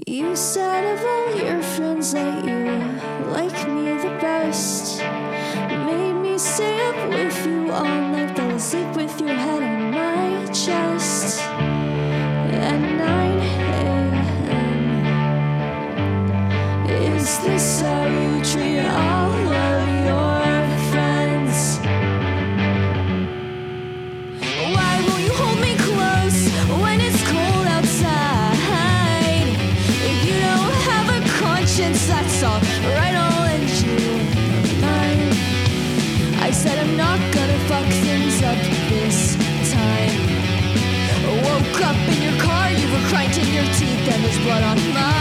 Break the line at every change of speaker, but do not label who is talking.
You said of all your friends that you like me the best. Made me stay up with you all night, fell asleep with your head on my chest. At 9 a.m. Is this how you treat all of your friends? Why won't you hold me close when it's cold outside? If you don't have a conscience, that's all right, I'll lend you mine. I said I'm not gonna fuck things up this time. Woke up in your car, you were grinding your teeth and there's blood on my